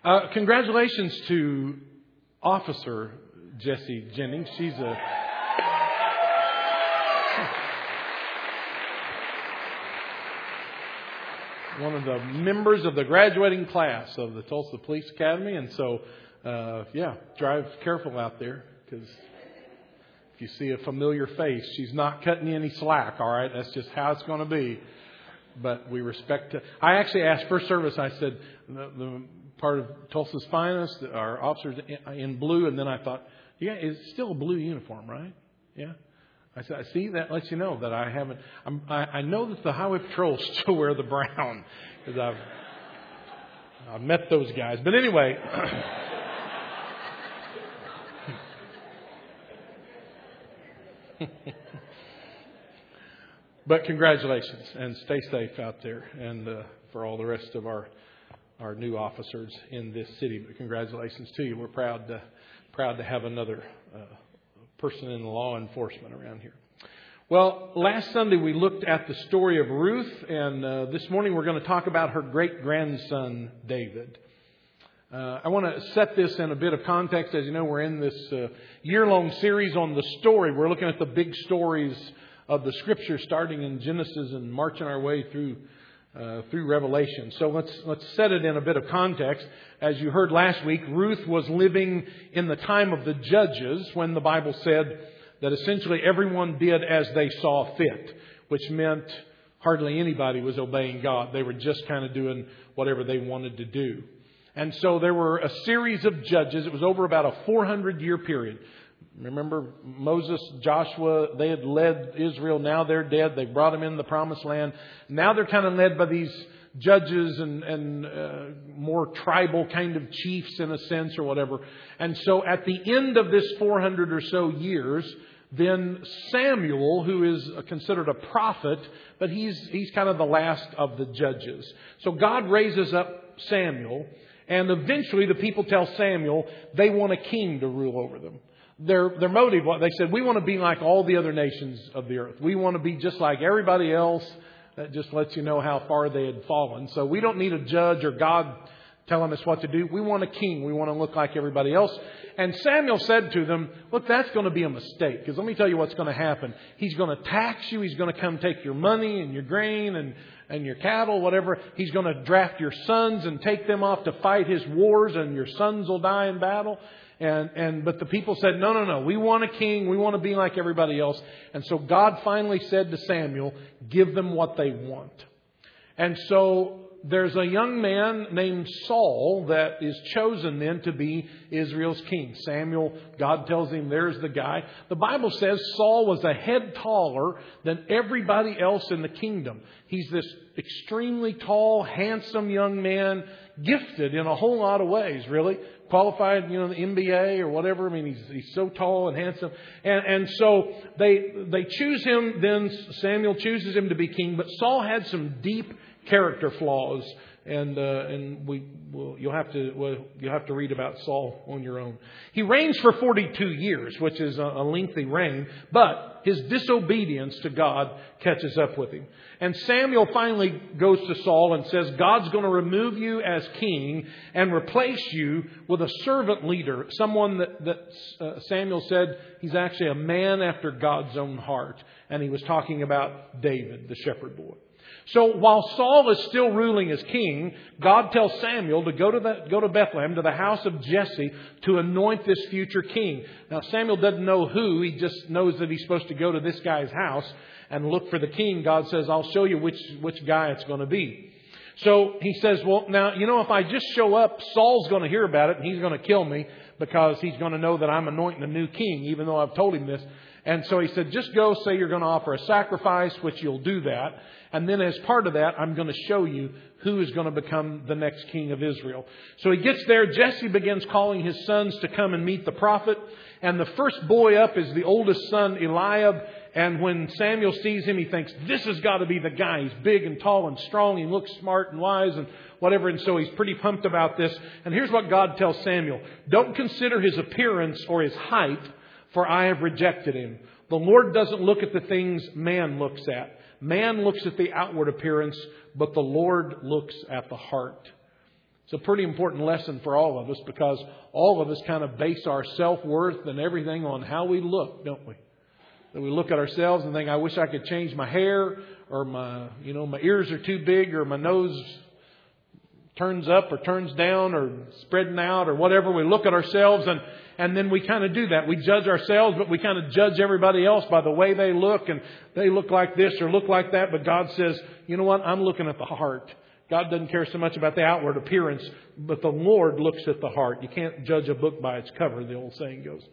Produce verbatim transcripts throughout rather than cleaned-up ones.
Uh, congratulations to Officer Jessie Jennings. She's a one of the members of the graduating class of the Tulsa Police Academy. And so, uh, yeah, drive careful out there, because if you see a familiar face, she's not cutting you any slack, all right? That's just how it's going to be. But we respect it. I actually asked first service, I said, the, the part of Tulsa's finest, our officers in, in blue. And then I thought, yeah, it's still a blue uniform, right? Yeah. I said, see, that lets you know that I haven't, I'm, I, I know that the highway patrol still wear the brown, because I've, I've met those guys. But anyway, but congratulations, and stay safe out there, and uh, for all the rest of our our new officers in this city. But congratulations to you. We're proud to proud to have another uh, person in law enforcement around here. Well, last Sunday we looked at the story of Ruth, and uh, this morning we're going to talk about her great-grandson, David. Uh, I want to set this in a bit of context. As you know, we're in this uh, year-long series on the story. We're looking at the big stories of the Scripture, starting in Genesis and marching our way through uh, through Revelation. So let's let's set it in a bit of context. As you heard last week, Ruth was living in the time of the Judges, when the Bible said that essentially everyone did as they saw fit, which meant hardly anybody was obeying God. They were just kind of doing whatever they wanted to do. And so there were a series of judges. It was over about a four hundred year period. Remember, Moses, Joshua, they had led Israel. Now they're dead. They brought them in the promised land. Now they're kind of led by these judges and, and uh, more tribal kind of chiefs in a sense, or whatever. And so at the end of this four hundred or so years, then Samuel, who is considered a prophet, but he's he's kind of the last of the judges. So God raises up Samuel, and eventually the people tell Samuel they want a king to rule over them. Their their motive, they said, we want to be like all the other nations of the earth. We want to be just like everybody else. That just lets you know how far they had fallen. So we don't need a judge or God telling us what to do. We want a king. We want to look like everybody else. And Samuel said to them, look, that's going to be a mistake. Because let me tell you what's going to happen. He's going to tax you. He's going to come take your money and your grain and, and your cattle, whatever. He's going to draft your sons and take them off to fight his wars, and your sons will die in battle. And, and, but the people said, no, no, no, we want a king. We want to be like everybody else. And so God finally said to Samuel, give them what they want. And so there's a young man named Saul that is chosen then to be Israel's king. Samuel, God tells him, there's the guy. The Bible says Saul was a head taller than everybody else in the kingdom. He's this extremely tall, handsome young man, gifted in a whole lot of ways, really. Qualified, you know, the M B A or whatever. I mean, he's he's so tall and handsome. And and so they they choose him. Then Samuel chooses him to be king. But Saul had some deep character flaws, and uh, and we well, you'll have to well, you'll have to read about Saul on your own. He reigns for forty-two years, which is a, a lengthy reign, but his disobedience to God catches up with him. And Samuel finally goes to Saul and says, God's going to remove you as king and replace you with a servant leader, someone that, that uh, Samuel said he's actually a man after God's own heart. And he was talking about David, the shepherd boy. So while Saul is still ruling as king, God tells Samuel to go to the, go to Bethlehem, to the house of Jesse, to anoint this future king. Now Samuel doesn't know who. He just knows that he's supposed to go to this guy's house and look for the king. God says, I'll show you which, which guy it's going to be. So he says, well, now, you know, if I just show up, Saul's going to hear about it and he's going to kill me, because he's going to know that I'm anointing a new king, even though I've told him this. And so he said, just go say you're going to offer a sacrifice, which you'll do that. And then as part of that, I'm going to show you who is going to become the next king of Israel. So he gets there. Jesse begins calling his sons to come and meet the prophet. And the first boy up is the oldest son, Eliab. And when Samuel sees him, he thinks, this has got to be the guy. He's big and tall and strong. He looks smart and wise and whatever. And so he's pretty pumped about this. And here's what God tells Samuel. Don't consider his appearance or his height, for I have rejected him. The Lord doesn't look at the things man looks at. Man looks at the outward appearance, but the Lord looks at the heart. It's a pretty important lesson for all of us because all of us kind of base our self-worth and everything on how we look, don't we? That we look at ourselves and think, I wish I could change my hair, or my, you know, my ears are too big, or my nose turns up or turns down or spreading out or whatever. We look at ourselves and, and then we kind of do that. We judge ourselves, but we kind of judge everybody else by the way they look, and they look like this or look like that. But God says, you know what? I'm looking at the heart. God doesn't care so much about the outward appearance, but the Lord looks at the heart. You can't judge a book by its cover, the old saying goes.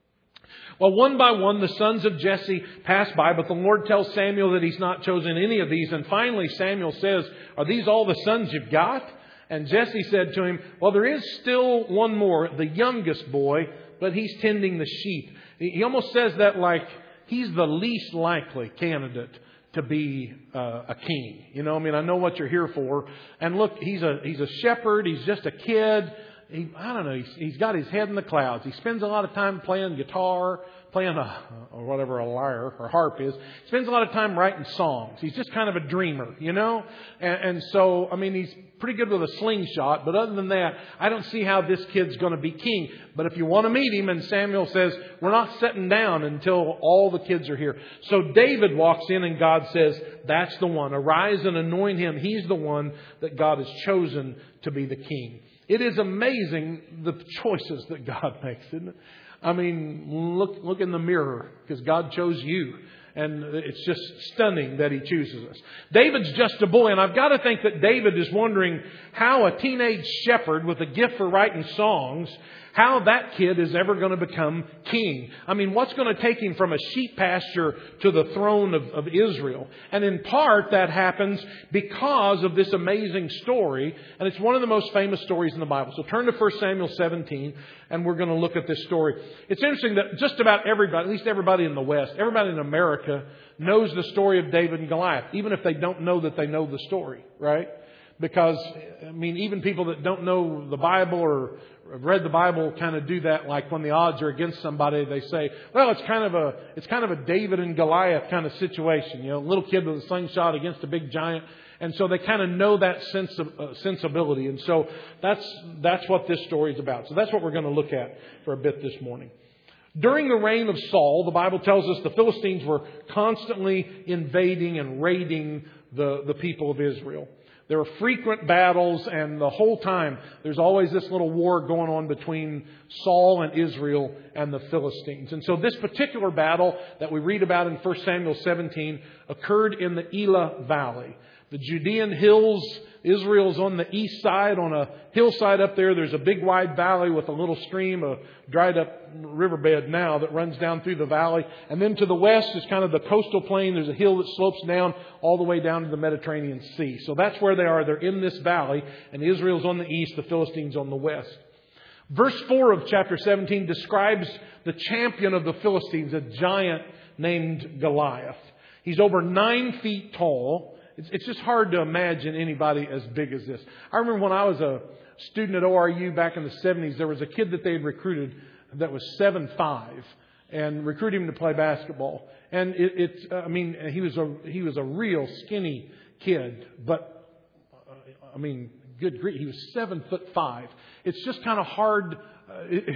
Well, one by one, the sons of Jesse pass by, but the Lord tells Samuel that He's not chosen any of these. And finally, Samuel says, are these all the sons you've got? And Jesse said to him, well, there is still one more, the youngest boy, but he's tending the sheep. He almost says that like he's the least likely candidate to be uh, a king. You know, I mean, I know what you're here for. And look, he's a he's a shepherd. He's just a kid. He, I don't know. He's, he's got his head in the clouds. He spends a lot of time playing guitar, playing a, or whatever a lyre or harp is. He spends a lot of time writing songs. He's just kind of a dreamer, you know. And, and so, I mean, he's pretty good with a slingshot. But other than that, I don't see how this kid's going to be king. But if you want to meet him, and Samuel says, we're not sitting down until all the kids are here. So David walks in and God says, that's the one. Arise and anoint him. He's the one that God has chosen to be the king. It is amazing the choices that God makes, isn't it? I mean, look look in the mirror, because God chose you. And it's just stunning that He chooses us. David's just a boy, and I've got to think that David is wondering how a teenage shepherd with a gift for writing songs, how that kid is ever going to become king. I mean, what's going to take him from a sheep pasture to the throne of, of Israel? And in part, that happens because of this amazing story. And it's one of the most famous stories in the Bible. So turn to First Samuel seventeen, and we're going to look at this story. It's interesting that just about everybody, at least everybody in the West, everybody in America knows the story of David and Goliath, even if they don't know that they know the story, right? Because, I mean, even people that don't know the Bible or have read the Bible kind of do that. Like when the odds are against somebody, they say, well, it's kind of a it's kind of a David and Goliath kind of situation. You know, a little kid with a slingshot against a big giant. And so they kind of know that sense of uh, sensibility. And so that's that's what this story is about. So that's what we're going to look at for a bit this morning. During the reign of Saul, the Bible tells us the Philistines were constantly invading and raiding the, the people of Israel. There were frequent battles, and the whole time there's always this little war going on between Saul and Israel and the Philistines. And so this particular battle that we read about in First Samuel seventeen occurred in the Elah Valley. The Judean hills, Israel's on the east side, on a hillside up there. There's a big wide valley with a little stream, a dried up riverbed now that runs down through the valley. And then to the west is kind of the coastal plain. There's a hill that slopes down all the way down to the Mediterranean Sea. So that's where they are. They're in this valley, and Israel's on the east, the Philistines on the west. Verse four of chapter seventeen describes the champion of the Philistines, a giant named Goliath. He's over nine feet tall. It's just hard to imagine anybody as big as this. I remember when I was a student at O R U back in the seventies, there was a kid that they had recruited that was seven five and recruited him to play basketball. And it, it I mean, he was a he was a real skinny kid, but uh, I mean, good grief, he was seven foot five. It's just kind of hard. Uh, it,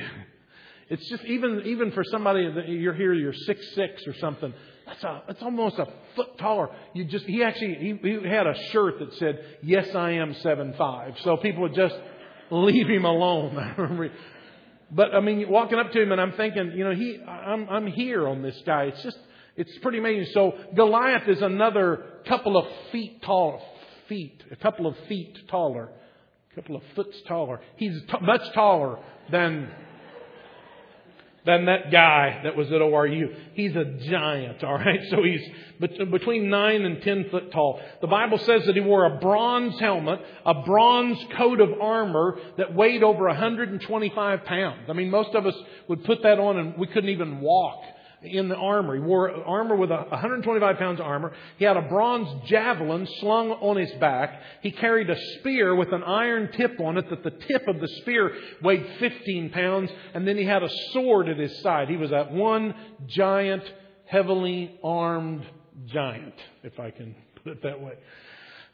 it's just even even for somebody that you're here, you're six six or something. That's a, it's almost a foot taller. You just, he actually, he, he had a shirt that said, yes, I am seven five. So people would just leave him alone. But I mean, walking up to him and I'm thinking, you know, he, I'm, I'm here on this guy. It's just, it's pretty amazing. So Goliath is another couple of feet tall, feet, a couple of feet taller, a couple of foot taller. He's t- much taller than than that guy that was at O R U. He's a giant, all right? So he's between nine and ten foot tall. The Bible says that he wore a bronze helmet, a bronze coat of armor that weighed over one hundred twenty-five pounds. I mean, most of us would put that on and we couldn't even walk in the armor. He wore armor with one hundred twenty-five pounds of armor. He had a bronze javelin slung on his back. He carried a spear with an iron tip on it that the tip of the spear weighed fifteen pounds. And then he had a sword at his side. He was that one giant, heavily armed giant, if I can put it that way.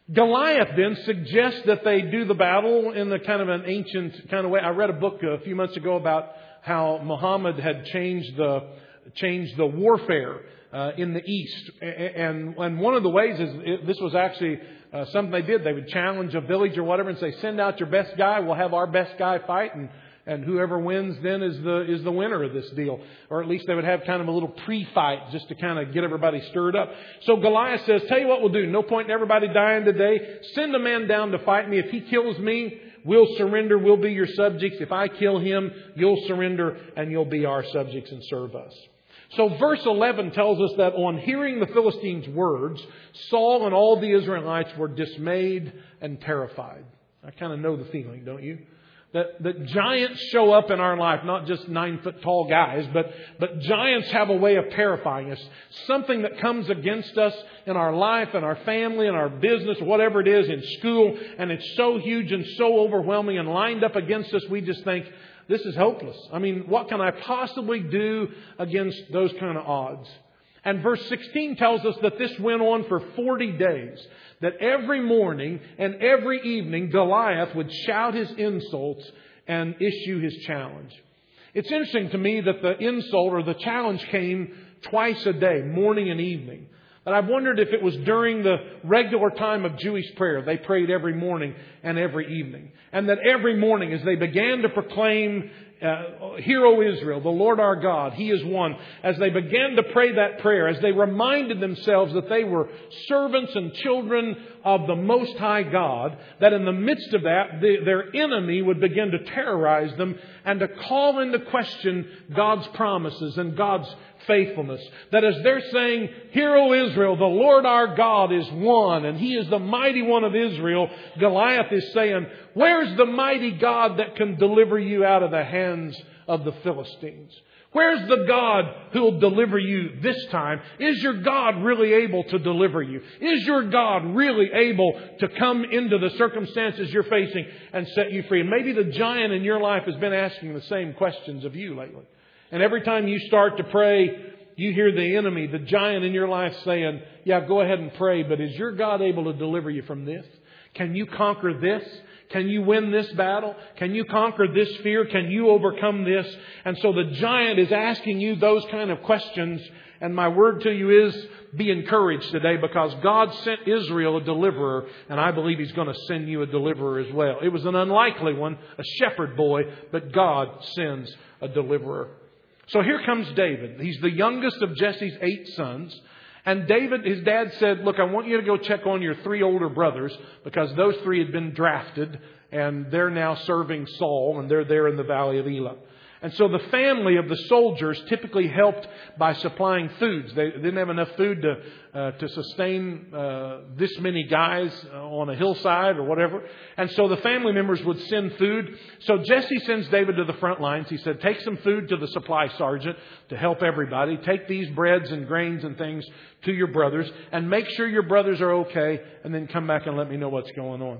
Goliath then suggests that they do the battle in the kind of an ancient kind of way. I read a book a few months ago about how Muhammad had changed the changed the warfare uh, in the East, and and one of the ways is it, this was actually uh, something they did. They would challenge a village or whatever and say, "Send out your best guy. We'll have our best guy fight, and and whoever wins then is the is the winner of this deal." Or at least they would have kind of a little pre-fight just to kind of get everybody stirred up. So Goliath says, "Tell you what we'll do. No point in everybody dying today. Send a man down to fight me. If he kills me, we'll surrender. We'll be your subjects. If I kill him, you'll surrender and you'll be our subjects and serve us." So verse eleven tells us that on hearing the Philistines' words, Saul and all the Israelites were dismayed and terrified. I kind of know the feeling, don't you? That, that giants show up in our life, not just nine foot tall guys, but, but giants have a way of terrifying us. Something that comes against us in our life and our family and our business, whatever it is, in school, and it's so huge and so overwhelming and lined up against us, we just think, this is hopeless. I mean, what can I possibly do against those kind of odds? And verse sixteen tells us that this went on for forty days. That every morning and every evening Goliath would shout his insults and issue his challenge. It's interesting to me that the insult or the challenge came twice a day, morning and evening. And I've wondered if it was during the regular time of Jewish prayer. They prayed every morning and every evening. And that every morning as they began to proclaim, uh, "Hear, O Israel, the Lord our God, He is one." As they began to pray that prayer, as they reminded themselves that they were servants and children of the Most High God, that in the midst of that, the, their enemy would begin to terrorize them and to call into question God's promises and God's faithfulness. That as they're saying, "Hear, O Israel, the Lord our God is one, and He is the mighty one of Israel," Goliath is saying, "Where's the mighty God that can deliver you out of the hands of the Philistines? Where's the God who'll deliver you this time? Is your God really able to deliver you? Is your God really able to come into the circumstances you're facing and set you free?" And maybe the giant in your life has been asking the same questions of you lately. And every time you start to pray, you hear the enemy, the giant in your life saying, "Yeah, go ahead and pray, but is your God able to deliver you from this? Can you conquer this? Can you win this battle? Can you conquer this fear? Can you overcome this?" And so the giant is asking you those kind of questions. And my word to you is, be encouraged today, because God sent Israel a deliverer, and I believe He's going to send you a deliverer as well. It was an unlikely one, a shepherd boy, but God sends a deliverer. So here comes David. He's the youngest of Jesse's eight sons. And David, his dad said, "Look, I want you to go check on your three older brothers," because those three had been drafted and they're now serving Saul, and they're there in the valley of Elah. And so the family of the soldiers typically helped by supplying foods. They didn't have enough food to uh, to sustain uh, this many guys on a hillside or whatever. And so the family members would send food. So Jesse sends David to the front lines. He said, "Take some food to the supply sergeant to help everybody. Take these breads and grains and things to your brothers, and make sure your brothers are okay, and then come back and let me know what's going on."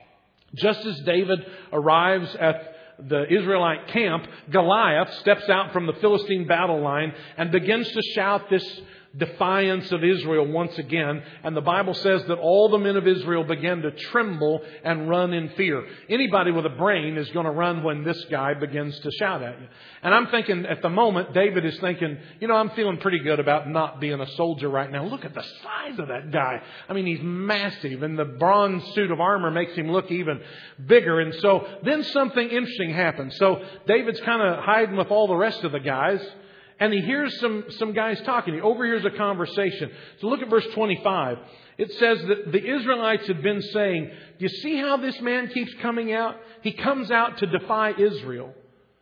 Just as David arrives at the Israelite camp, Goliath steps out from the Philistine battle line and begins to shout this defiance of Israel once again. And the Bible says that all the men of Israel began to tremble and run in fear. Anybody with a brain is going to run when this guy begins to shout at you. And I'm thinking at the moment, David is thinking, you know, I'm feeling pretty good about not being a soldier right now. Look at the size of that guy. I mean, he's massive, and the bronze suit of armor makes him look even bigger. And so then something interesting happens. So David's kind of hiding with all the rest of the guys. And he hears some, some guys talking. He overhears a conversation. So look at verse twenty-five. It says that the Israelites had been saying, "Do you see how this man keeps coming out? He comes out to defy Israel.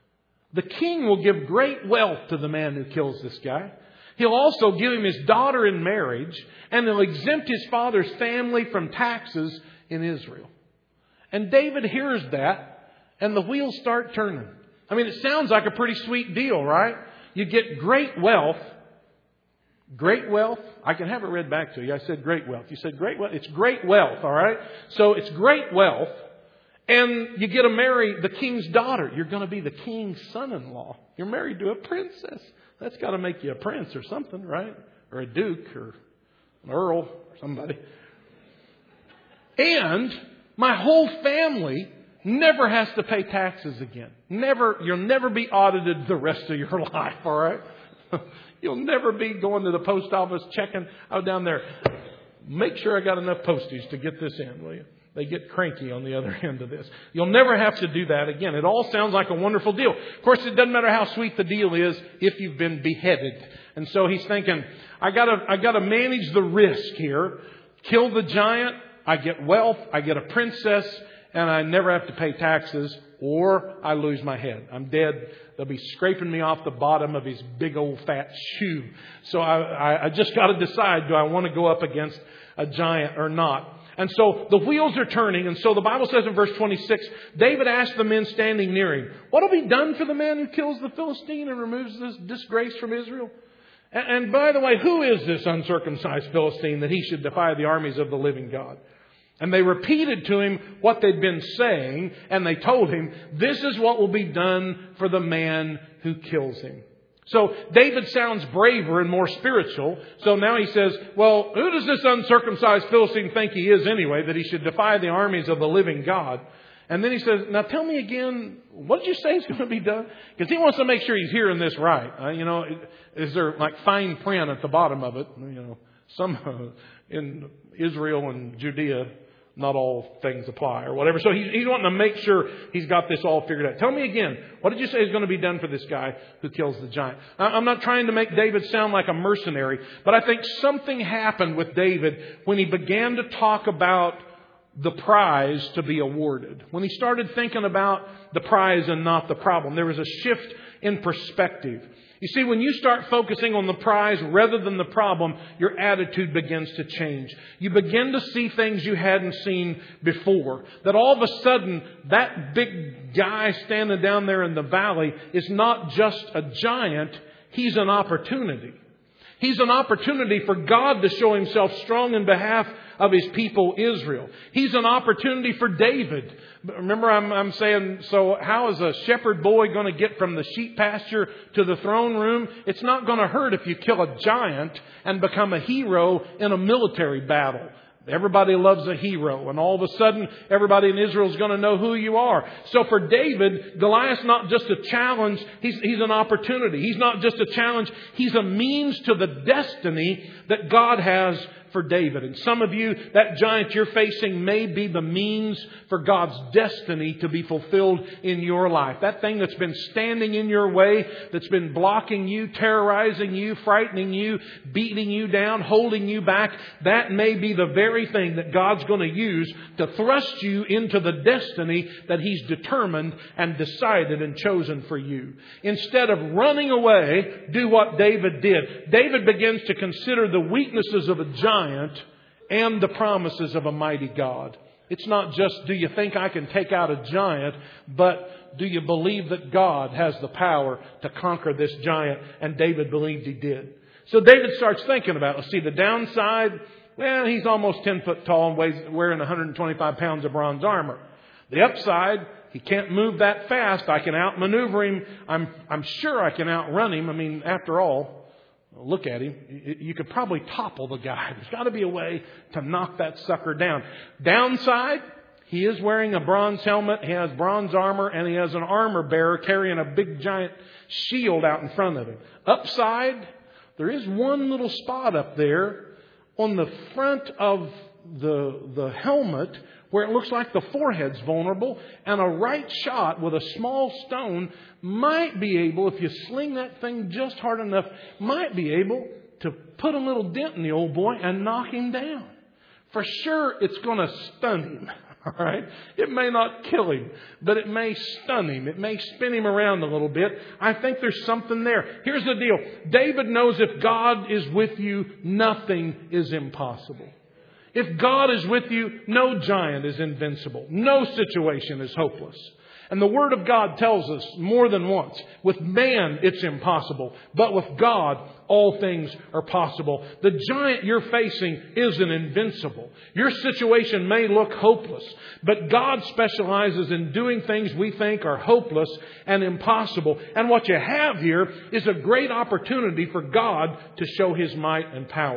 The king will give great wealth to the man who kills this guy. He'll also give him his daughter in marriage, and he'll exempt his father's family from taxes in Israel." And David hears that, and the wheels start turning. I mean, it sounds like a pretty sweet deal, right? You get great wealth. Great wealth. I can have it read back to you. I said great wealth. You said great wealth. It's great wealth, all right? So it's great wealth. And you get to marry the king's daughter. You're going to be the king's son-in-law. You're married to a princess. That's got to make you a prince or something, right? Or a duke or an earl or somebody. And my whole family never has to pay taxes again. Never, you'll never be audited the rest of your life, all right? You'll never be going to the post office checking out down there. Make sure I got enough postage to get this in, will you? They get cranky on the other end of this. You'll never have to do that again. It all sounds like a wonderful deal. Of course, it doesn't matter how sweet the deal is if you've been beheaded. And so he's thinking, I gotta, I gotta manage the risk here. Kill the giant. I get wealth. I get a princess. And I never have to pay taxes, or I lose my head. I'm dead. They'll be scraping me off the bottom of his big old fat shoe. So I, I, I just got to decide, do I want to go up against a giant or not? And so the wheels are turning. And so the Bible says in verse twenty-six, David asked the men standing near him, what will be done for the man who kills the Philistine and removes this disgrace from Israel? And, and by the way, who is this uncircumcised Philistine that he should defy the armies of the living God? And they repeated to him what they'd been saying, and they told him, this is what will be done for the man who kills him. So David sounds braver and more spiritual. So now he says, well, who does this uncircumcised Philistine think he is anyway, that he should defy the armies of the living God? And then he says, now tell me again, what did you say is going to be done? Because he wants to make sure he's hearing this right. Uh, you know, is there like fine print at the bottom of it? You know, some uh, in Israel and Judea, not all things apply or whatever. So he's, he's wanting to make sure he's got this all figured out. Tell me again, what did you say is going to be done for this guy who kills the giant? I'm not trying to make David sound like a mercenary, but I think something happened with David when he began to talk about the prize to be awarded. When he started thinking about the prize and not the problem, there was a shift in perspective. You see, when you start focusing on the prize rather than the problem, your attitude begins to change. You begin to see things you hadn't seen before. That all of a sudden, that big guy standing down there in the valley is not just a giant, he's an opportunity. He's an opportunity for God to show himself strong in behalf of his people Israel. He's an opportunity for David. Remember, I'm, I'm saying, so how is a shepherd boy going to get from the sheep pasture to the throne room? It's not going to hurt if you kill a giant and become a hero in a military battle. Everybody loves a hero, and all of a sudden, everybody in Israel is going to know who you are. So for David, Goliath's not just a challenge, he's, he's an opportunity. He's not just a challenge, he's a means to the destiny that God has for David. And some of you, that giant you're facing may be the means for God's destiny to be fulfilled in your life. That thing that's been standing in your way, that's been blocking you, terrorizing you, frightening you, beating you down, holding you back, that may be the very thing that God's going to use to thrust you into the destiny that He's determined and decided and chosen for you. Instead of running away, do what David did. David begins to consider the weaknesses of a giant and the promises of a mighty God. It's not just, do you think I can take out a giant, but do you believe that God has the power to conquer this giant? And David believed he did. So David starts thinking about it. See, the downside, well, he's almost ten foot tall and weighs, wearing one hundred twenty-five pounds of bronze armor. The upside, he can't move that fast. I can outmaneuver him. I'm, I'm sure I can outrun him. I mean, after all, look at him. You could probably topple the guy. There's got to be a way to knock that sucker down. Downside, he is wearing a bronze helmet. He has bronze armor, and he has an armor bearer carrying a big giant shield out in front of him. Upside, there is one little spot up there on the front of the, the helmet where it looks like the forehead's vulnerable, and a right shot with a small stone might be able, if you sling that thing just hard enough, might be able to put a little dent in the old boy and knock him down. For sure, it's going to stun him. All right? It may not kill him, but it may stun him. It may spin him around a little bit. I think there's something there. Here's the deal. David knows if God is with you, nothing is impossible. If God is with you, no giant is invincible. No situation is hopeless. And the Word of God tells us more than once, with man it's impossible, but with God all things are possible. The giant you're facing isn't invincible. Your situation may look hopeless, but God specializes in doing things we think are hopeless and impossible. And what you have here is a great opportunity for God to show His might and power.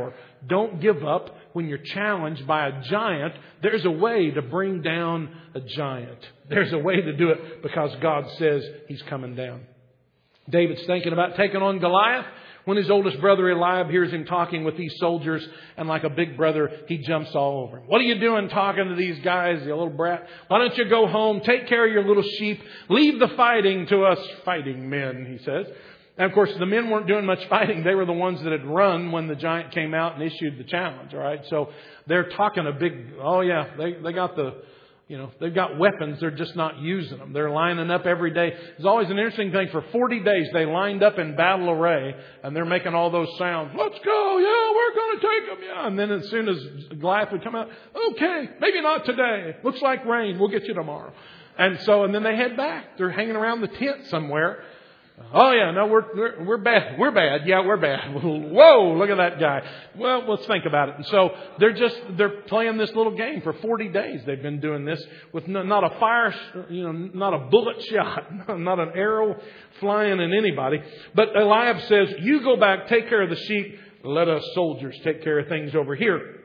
Don't give up when you're challenged by a giant. There's a way to bring down a giant. There's a way to do it because God says He's coming down. David's thinking about taking on Goliath when his oldest brother Eliab hears him talking with these soldiers, and like a big brother, he jumps all over him. What are you doing talking to these guys, you little brat? Why don't you go home, take care of your little sheep, leave the fighting to us fighting men, he says. And of course, the men weren't doing much fighting. They were the ones that had run when the giant came out and issued the challenge. All right. So they're talking a big, oh yeah, they, they got the, you know, they've got weapons. They're just not using them. They're lining up every day. It's always an interesting thing. For forty days, they lined up in battle array and they're making all those sounds. Let's go. Yeah, we're going to take them. Yeah. And then as soon as Goliath would come out, okay, maybe not today. Looks like rain. We'll get you tomorrow. And so, and then they head back. They're hanging around the tent somewhere. Oh yeah, no, we're, we're, we're bad. We're bad. Yeah, we're bad. Whoa, look at that guy. Well, let's think about it. And so they're just, they're playing this little game for forty days. They've been doing this with no, not a fire, you know, not a bullet shot, not an arrow flying in anybody. But Eliab says, you go back, take care of the sheep. Let us soldiers take care of things over here.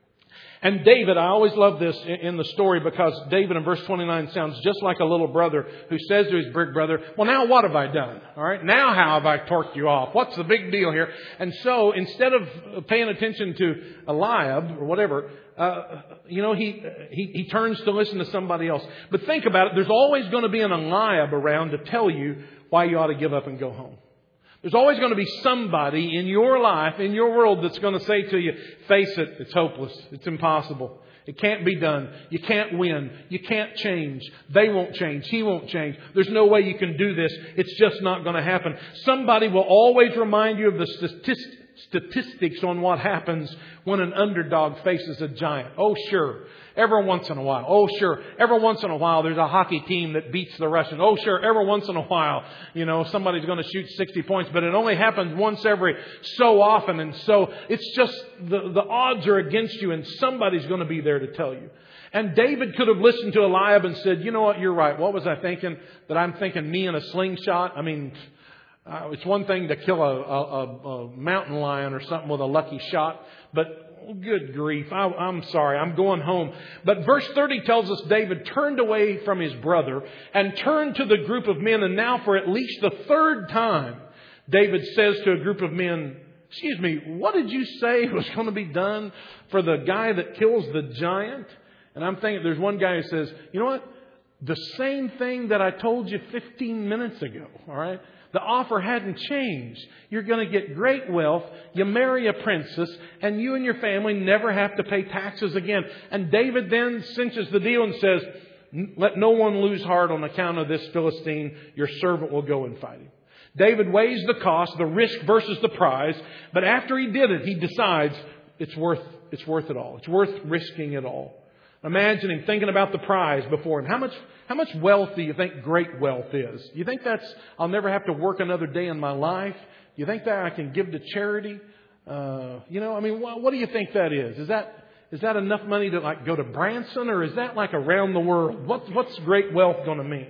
And David, I always love this in the story because David in verse twenty-nine sounds just like a little brother who says to his big brother, well, now what have I done? All right. Now how have I torqued you off? What's the big deal here? And so instead of paying attention to Eliab or whatever, uh, you know, he, he, he turns to listen to somebody else. But think about it. There's always going to be an Eliab around to tell you why you ought to give up and go home. There's always going to be somebody in your life, in your world, that's going to say to you, face it, it's hopeless. It's impossible. It can't be done. You can't win. You can't change. They won't change. He won't change. There's no way you can do this. It's just not going to happen. Somebody will always remind you of the statistics. Statistics on what happens when an underdog faces a giant. Oh, sure. Every once in a while. Oh, sure. Every once in a while, there's a hockey team that beats the Russians. Oh, sure. Every once in a while, you know, somebody's going to shoot sixty points, but it only happens once every so often. And so it's just the, the odds are against you and somebody's going to be there to tell you. And David could have listened to Eliab and said, you know what? You're right. What was I thinking? That I'm thinking me in a slingshot? I mean, Uh, it's one thing to kill a, a, a mountain lion or something with a lucky shot, but good grief, I, I'm sorry, I'm going home. But verse thirty tells us David turned away from his brother and turned to the group of men. And now for at least the third time, David says to a group of men, excuse me, what did you say was going to be done for the guy that kills the giant? And I'm thinking there's one guy who says, you know what? The same thing that I told you fifteen minutes ago, all right? The offer hadn't changed. You're going to get great wealth. You marry a princess and you and your family never have to pay taxes again. And David then cinches the deal and says, let no one lose heart on account of this Philistine. Your servant will go and fight him. David weighs the cost, the risk versus the prize. But after he did it, he decides it's worth, it's worth it all. It's worth risking it all. Imagine him thinking about the prize before him. How much, how much wealth do you think great wealth is? You think that's, I'll never have to work another day in my life? You think that I can give to charity? Uh, you know, I mean, what, what do you think that is? Is that, is that enough money to like go to Branson, or is that like around the world? What, what's great wealth going to mean?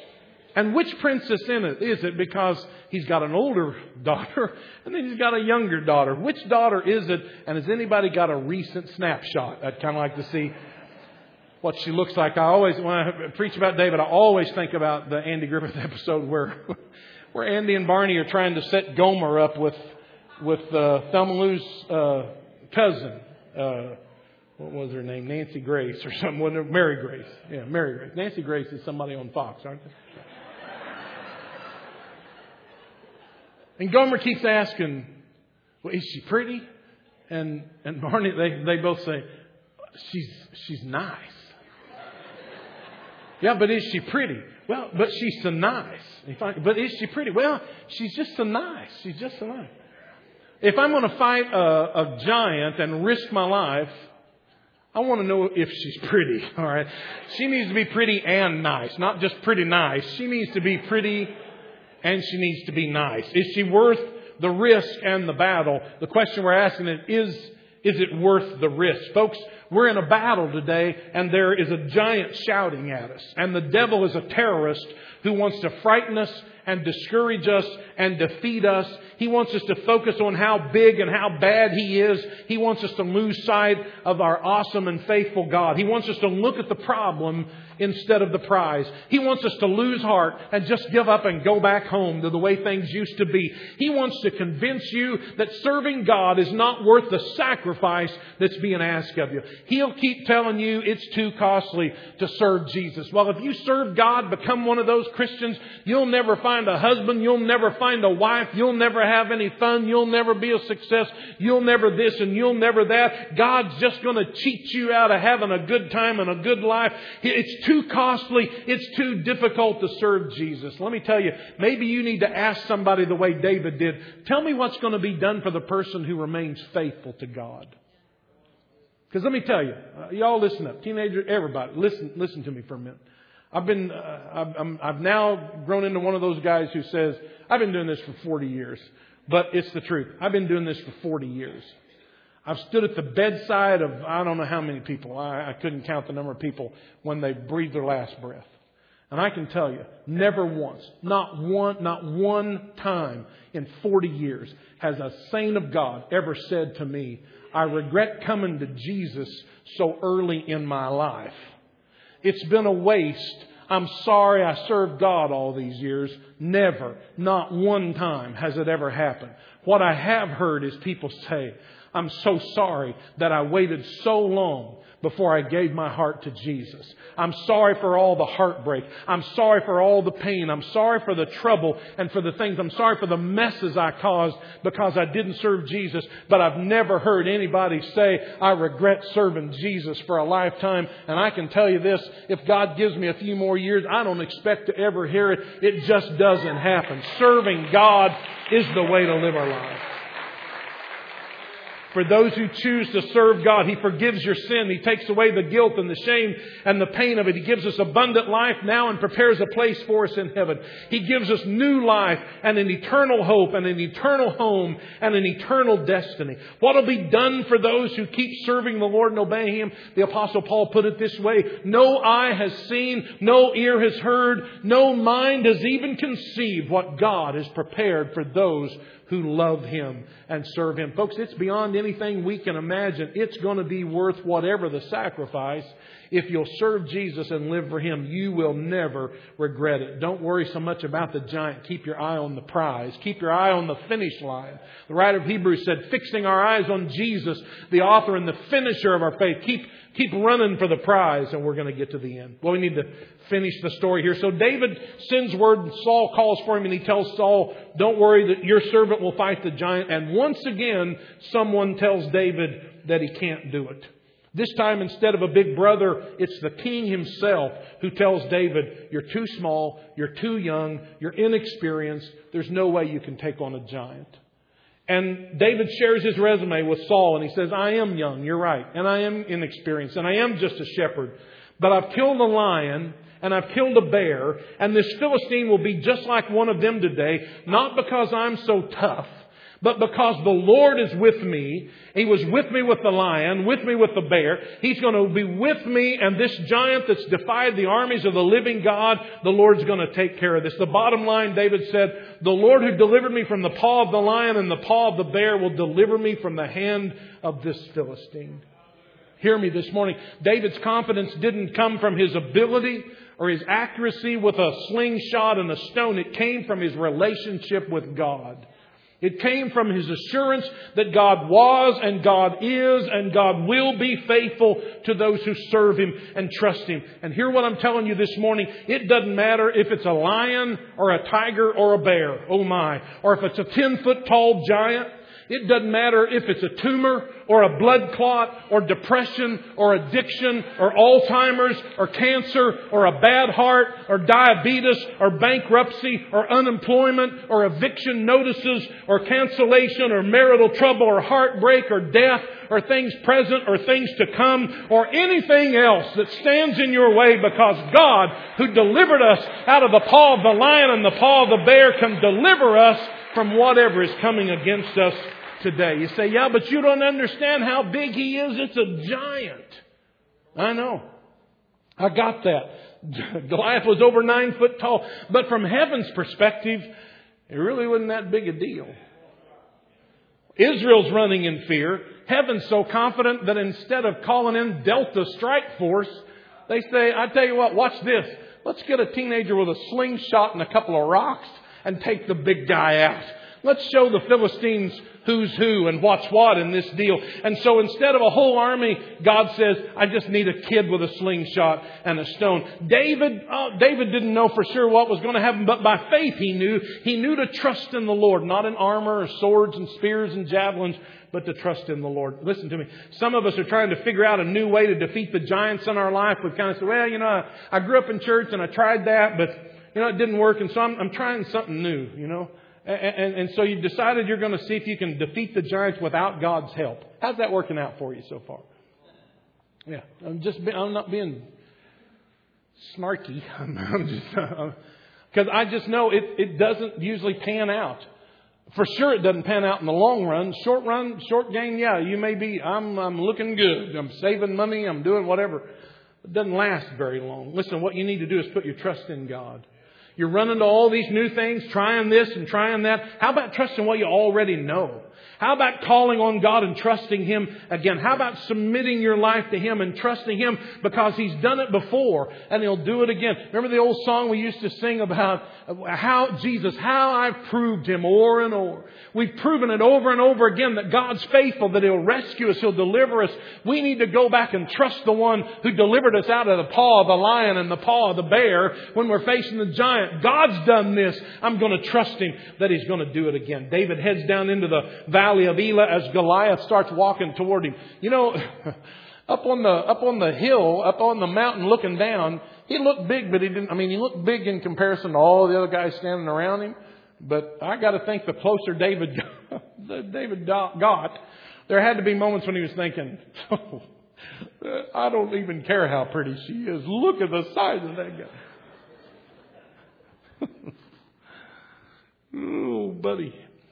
And which princess in it is it? Because he's got an older daughter and then he's got a younger daughter. Which daughter is it? And has anybody got a recent snapshot? I'd kind of like to see what she looks like. I always, when I preach about David, I always think about the Andy Griffith episode where, where Andy and Barney are trying to set Gomer up with, with uh, Thelma Lou's uh, cousin. Uh, what was her name? Nancy Grace or something. Wasn't it? Mary Grace. Yeah, Mary Grace. Nancy Grace is somebody on Fox, aren't they? And Gomer keeps asking, well, is she pretty? And and Barney, they, they both say, she's she's nice. Yeah, but is she pretty? Well, but she's so nice. But is she pretty? Well, she's just so nice. She's just so nice. If I'm going to fight a, a giant and risk my life, I want to know if she's pretty. All right. She needs to be pretty and nice, not just pretty nice. She needs to be pretty and she needs to be nice. Is she worth the risk and the battle? The question we're asking is, is it worth the risk? Folks, we're in a battle today and there is a giant shouting at us. And the devil is a terrorist who wants to frighten us and discourage us and defeat us. He wants us to focus on how big and how bad He is. He wants us to lose sight of our awesome and faithful God. He wants us to look at the problem instead of the prize. He wants us to lose heart and just give up and go back home to the way things used to be. He wants to convince you that serving God is not worth the sacrifice that's being asked of you. He'll keep telling you it's too costly to serve Jesus. Well, if you serve God, become one of those Christians, you'll never find a husband, you'll never find a wife, you'll never have any fun, you'll never be a success, you'll never this and you'll never that. God's just going to cheat you out of having a good time and a good life. It's too costly, it's too difficult to serve Jesus. Let me tell you, maybe you need to ask somebody the way David did. Tell me what's going to be done for the person who remains faithful to God. Because let me tell you, uh, y'all listen up, teenagers, everybody, listen, listen to me for a minute. I've been, uh, I've, I'm, I've now grown into one of those guys who says, I've been doing this for forty years, but it's the truth. I've been doing this for forty years. I've stood at the bedside of I don't know how many people. I, I couldn't count the number of people when they breathed their last breath. And I can tell you, never once, not one, not one time in forty years has a saint of God ever said to me, I regret coming to Jesus so early in my life. It's been a waste. I'm sorry I served God all these years. Never, not one time has it ever happened. What I have heard is people say, I'm so sorry that I waited so long before I gave my heart to Jesus. I'm sorry for all the heartbreak. I'm sorry for all the pain. I'm sorry for the trouble and for the things. I'm sorry for the messes I caused because I didn't serve Jesus. But I've never heard anybody say, I regret serving Jesus for a lifetime. And I can tell you this, if God gives me a few more years, I don't expect to ever hear it. It just doesn't happen. Serving God is the way to live our life. For those who choose to serve God, He forgives your sin. He takes away the guilt and the shame and the pain of it. He gives us abundant life now and prepares a place for us in heaven. He gives us new life and an eternal hope and an eternal home and an eternal destiny. What will be done for those who keep serving the Lord and obeying Him? The Apostle Paul put it this way, no eye has seen, no ear has heard, no mind has even conceived what God has prepared for those who love Him and serve Him. Folks, it's beyond anything we can imagine. It's going to be worth whatever the sacrifice. If you'll serve Jesus and live for Him, you will never regret it. Don't worry so much about the giant. Keep your eye on the prize. Keep your eye on the finish line. The writer of Hebrews said, fixing our eyes on Jesus, the author and the finisher of our faith. Keep, keep running for the prize and we're going to get to the end. Well, we need to finish the story here. So David sends word and Saul calls for him and he tells Saul, don't worry that your servant will fight the giant. And once again, someone tells David that he can't do it. This time, instead of a big brother, it's the king himself who tells David, you're too small, you're too young, you're inexperienced, there's no way you can take on a giant. And David shares his resume with Saul and he says, I am young, you're right, and I am inexperienced, and I am just a shepherd, but I've killed a lion and I've killed a bear, and this Philistine will be just like one of them today, not because I'm so tough, but because the Lord is with me. He was with me with the lion, with me with the bear. He's going to be with me, and this giant that's defied the armies of the living God, the Lord's going to take care of this. The bottom line, David said, the Lord who delivered me from the paw of the lion and the paw of the bear will deliver me from the hand of this Philistine. Hear me this morning. David's confidence didn't come from his ability or his accuracy with a slingshot and a stone. It came from his relationship with God. It came from his assurance that God was and God is and God will be faithful to those who serve Him and trust Him. And hear what I'm telling you this morning. It doesn't matter if it's a lion or a tiger or a bear. Oh my. Or if it's a ten foot tall giant. It doesn't matter if it's a tumor or a blood clot or depression or addiction or Alzheimer's or cancer or a bad heart or diabetes or bankruptcy or unemployment or eviction notices or cancellation or marital trouble or heartbreak or death or things present or things to come or anything else that stands in your way, because God, who delivered us out of the paw of the lion and the paw of the bear, can deliver us from whatever is coming against us today. You say, yeah, but you don't understand how big he is. It's a giant. I know. I got that. Goliath was over nine foot tall. But from heaven's perspective, it really wasn't that big a deal. Israel's running in fear. Heaven's so confident that instead of calling in Delta Strike Force, they say, I tell you what, watch this. Let's get a teenager with a slingshot and a couple of rocks and take the big guy out. Let's show the Philistines who's who and what's what in this deal. And so instead of a whole army, God says, I just need a kid with a slingshot and a stone. David, oh, David didn't know for sure what was going to happen, but by faith he knew. He knew to trust in the Lord, not in armor or swords and spears and javelins, but to trust in the Lord. Listen to me. Some of us are trying to figure out a new way to defeat the giants in our life. We've kind of said, well, you know, I, I grew up in church and I tried that, but, you know, it didn't work. And so I'm, I'm trying something new, you know. And, and, and so you've decided you're going to see if you can defeat the giants without God's help. How's that working out for you so far? Yeah, I'm just, I'm not being snarky. I'm just, because I just know it, it doesn't usually pan out. For sure it doesn't pan out in the long run. Short run, short game, yeah, you may be, I'm, I'm looking good. I'm saving money. I'm doing whatever. It doesn't last very long. Listen, what you need to do is put your trust in God. You're running to all these new things, trying this and trying that. How about trusting what you already know? How about calling on God and trusting Him again? How about submitting your life to Him and trusting Him because He's done it before and He'll do it again? Remember the old song we used to sing about how Jesus, how I've proved Him o'er and o'er. We've proven it over and over again that God's faithful, that He'll rescue us, He'll deliver us. We need to go back and trust the one who delivered us out of the paw of the lion and the paw of the bear when we're facing the giant. God's done this. I'm going to trust Him that He's going to do it again. David heads down into the valley of Elah as Goliath starts walking toward him. You know, up on the up on the hill, up on the mountain looking down, he looked big, but he didn't. I mean, he looked big in comparison to all the other guys standing around him. But I got to think the closer David got, David got, there had to be moments when he was thinking, oh, I don't even care how pretty she is. Look at the size of that guy. Oh, buddy.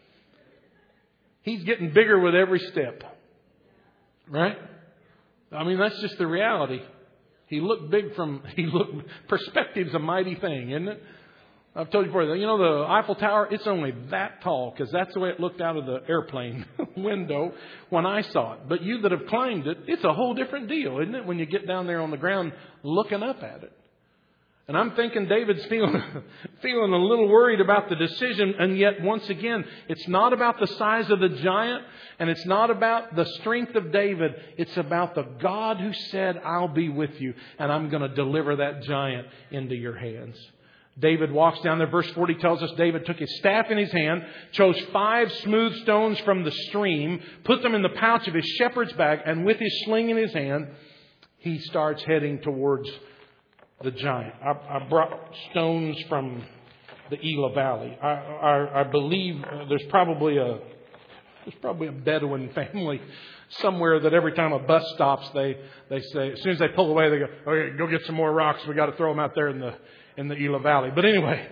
He's getting bigger with every step. Right? I mean, that's just the reality. He looked big from, he looked, perspective's a mighty thing, isn't it? I've told you before, you know, the Eiffel Tower, it's only that tall because that's the way it looked out of the airplane window when I saw it. But you that have climbed it, it's a whole different deal, isn't it? When you get down there on the ground looking up at it. And I'm thinking David's feeling feeling a little worried about the decision. And yet, once again, it's not about the size of the giant. And it's not about the strength of David. It's about the God who said, I'll be with you. And I'm going to deliver that giant into your hands. David walks down there. Verse forty tells us David took his staff in his hand, chose five smooth stones from the stream, put them in the pouch of his shepherd's bag, and with his sling in his hand, he starts heading towards the giant. I, I brought stones from the Elah Valley. I, I, I believe there's probably a there's probably a Bedouin family somewhere that every time a bus stops, they they say as soon as they pull away, they go, "Okay, go get some more rocks. We got to throw them out there in the in the Elah Valley." But anyway,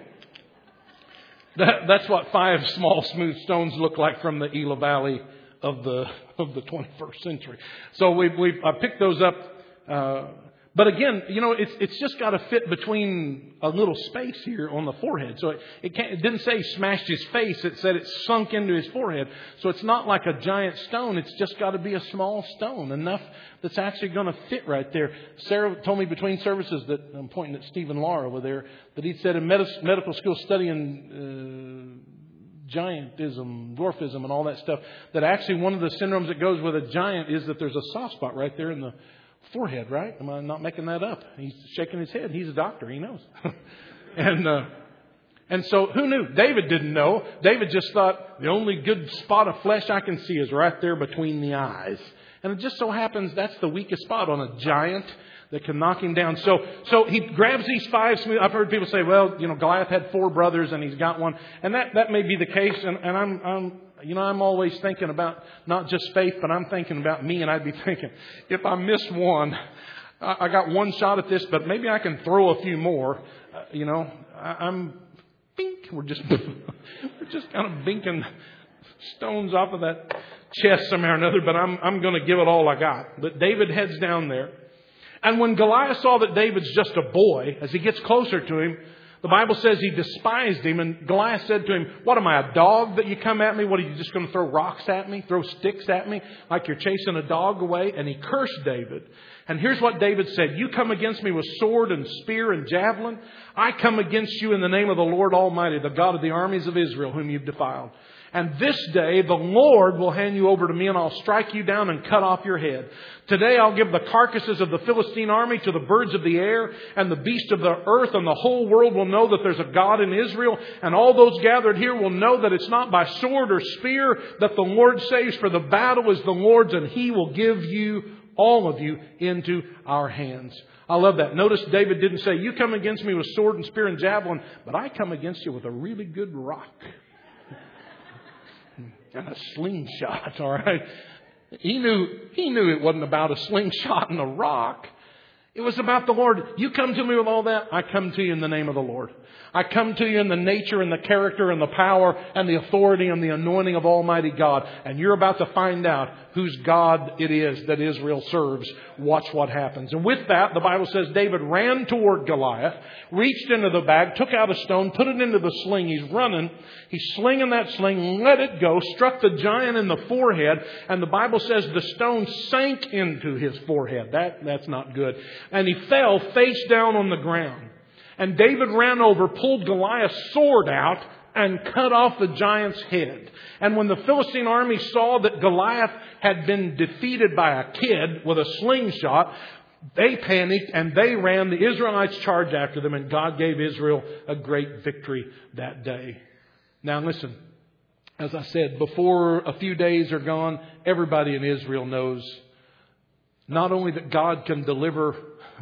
that, that's what five small smooth stones look like from the Elah Valley of the of the twenty-first century. So we we I picked those up. Uh, But again, you know, it's it's just got to fit between a little space here on the forehead. So it it, can't, it didn't say smashed his face. It said it sunk into his forehead. So it's not like a giant stone. It's just got to be a small stone, enough that's actually going to fit right there. Sarah told me between services that, I'm pointing at Stephen Law over there, that he'd said in med- medical school studying uh, giantism, dwarfism and all that stuff, that actually one of the syndromes that goes with a giant is that there's a soft spot right there in the forehead, right? Am I not making that up? He's shaking his head. He's a doctor. He knows. and uh, and so who knew? David didn't know. David just thought the only good spot of flesh I can see is right there between the eyes. And it just so happens that's the weakest spot on a giant that can knock him down. So so he grabs these five smooth. I've heard people say, well, you know, Goliath had four brothers and he's got one. And that, that may be the case. And, and I'm, I'm You know, I'm always thinking about not just faith, but I'm thinking about me. And I'd be thinking, if I miss one, I got one shot at this, but maybe I can throw a few more. Uh, you know, I, I'm bink. We're just we're just kind of binking stones off of that chest somehow or another, but I'm, I'm going to give it all I got. But David heads down there. And when Goliath saw that David's just a boy, as he gets closer to him, the Bible says he despised him. And Goliath said to him, what am I, a dog that you come at me? What, are you just going to throw rocks at me? Throw sticks at me like you're chasing a dog away? And he cursed David. And here's what David said. You come against me with sword and spear and javelin. I come against you in the name of the Lord Almighty, the God of the armies of Israel, whom you've defiled. And this day the Lord will hand you over to me, and I'll strike you down and cut off your head. Today I'll give the carcasses of the Philistine army to the birds of the air and the beasts of the earth, and the whole world will know that there's a God in Israel. And all those gathered here will know that it's not by sword or spear that the Lord saves, for the battle is the Lord's, and He will give you, all of you, into our hands. I love that. Notice David didn't say, you come against me with sword and spear and javelin, but I come against you with a really good rock. And a slingshot, all right? He knew, he knew it wasn't about a slingshot and a rock. It was about the Lord. You come to me with all that, I come to you in the name of the Lord. I come to you in the nature and the character and the power and the authority and the anointing of Almighty God. And you're about to find out whose God it is that Israel serves. Watch what happens. And with that, the Bible says David ran toward Goliath, reached into the bag, took out a stone, put it into the sling. He's running. He's slinging that sling, let it go, struck the giant in the forehead. And the Bible says the stone sank into his forehead. That, that's not good. And he fell face down on the ground. And David ran over, pulled Goliath's sword out, and cut off the giant's head. And when the Philistine army saw that Goliath had been defeated by a kid with a slingshot, they panicked and they ran. The Israelites charged after them, and God gave Israel a great victory that day. Now listen, as I said, before a few days are gone, everybody in Israel knows not only that God can deliver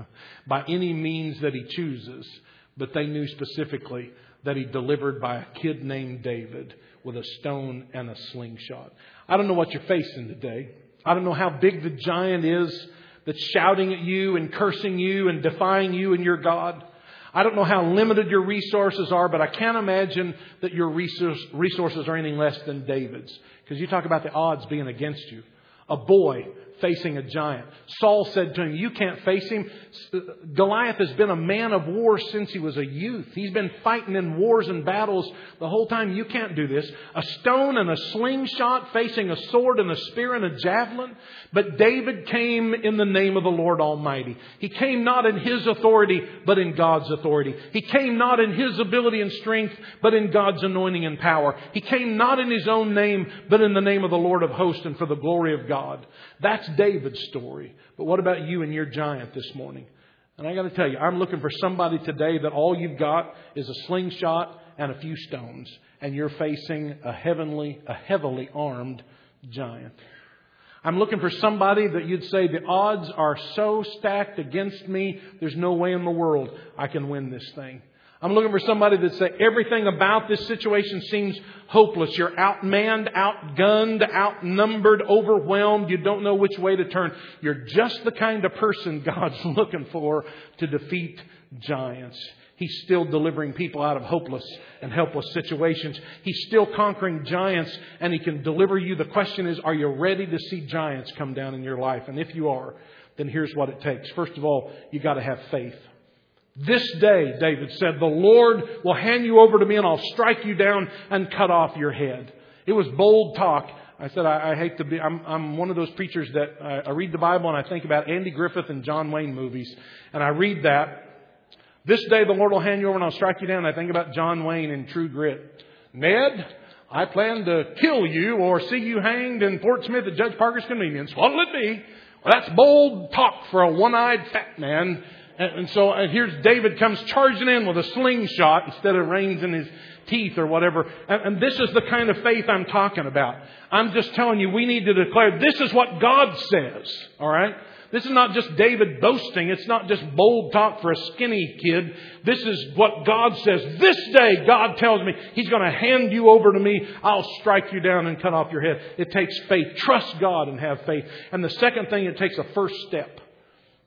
by any means that He chooses, but they knew specifically that He delivered by a kid named David with a stone and a slingshot. I don't know what you're facing today. I don't know how big the giant is that's shouting at you and cursing you and defying you and your God. I don't know how limited your resources are, but I can't imagine that your resources are anything less than David's. Because you talk about the odds being against you. A boy facing a giant. Saul said to him, you can't face him. Goliath has been a man of war since he was a youth. He's been fighting in wars and battles the whole time. You can't do this. A stone and a slingshot facing a sword and a spear and a javelin. But David came in the name of the Lord Almighty. He came not in his authority, but in God's authority. He came not in his ability and strength, but in God's anointing and power. He came not in his own name, but in the name of the Lord of hosts and for the glory of God. That's David's story. But what about you and your giant this morning? And I got to tell you, I'm looking for somebody today that all you've got is a slingshot and a few stones, and you're facing a heavenly, a heavily armed giant. I'm looking for somebody that you'd say the odds are so stacked against me, there's no way in the world I can win this thing. I'm looking for somebody that say everything about this situation seems hopeless. You're outmanned, outgunned, outnumbered, overwhelmed. You don't know which way to turn. You're just the kind of person God's looking for to defeat giants. He's still delivering people out of hopeless and helpless situations. He's still conquering giants, and He can deliver you. The question is, are you ready to see giants come down in your life? And if you are, then here's what it takes. First of all, you got to have faith. This day, David said, the Lord will hand you over to me, and I'll strike you down and cut off your head. It was bold talk. I said, I, I hate to be, I'm, I'm one of those preachers that uh, I read the Bible and I think about Andy Griffith and John Wayne movies. And I read that. This day the Lord will hand you over and I'll strike you down. I think about John Wayne in True Grit. Ned, I plan to kill you or see you hanged in Fort Smith at Judge Parker's convenience. What'll it be? Well, that's bold talk for a one-eyed fat man. And so and here's David comes charging in with a slingshot instead of reins in his teeth or whatever. And, and this is the kind of faith I'm talking about. I'm just telling you, we need to declare this is what God says. All right? This is not just David boasting. It's not just bold talk for a skinny kid. This is what God says. This day, God tells me He's going to hand you over to me. I'll strike you down and cut off your head. It takes faith. Trust God and have faith. And the second thing, it takes a first step.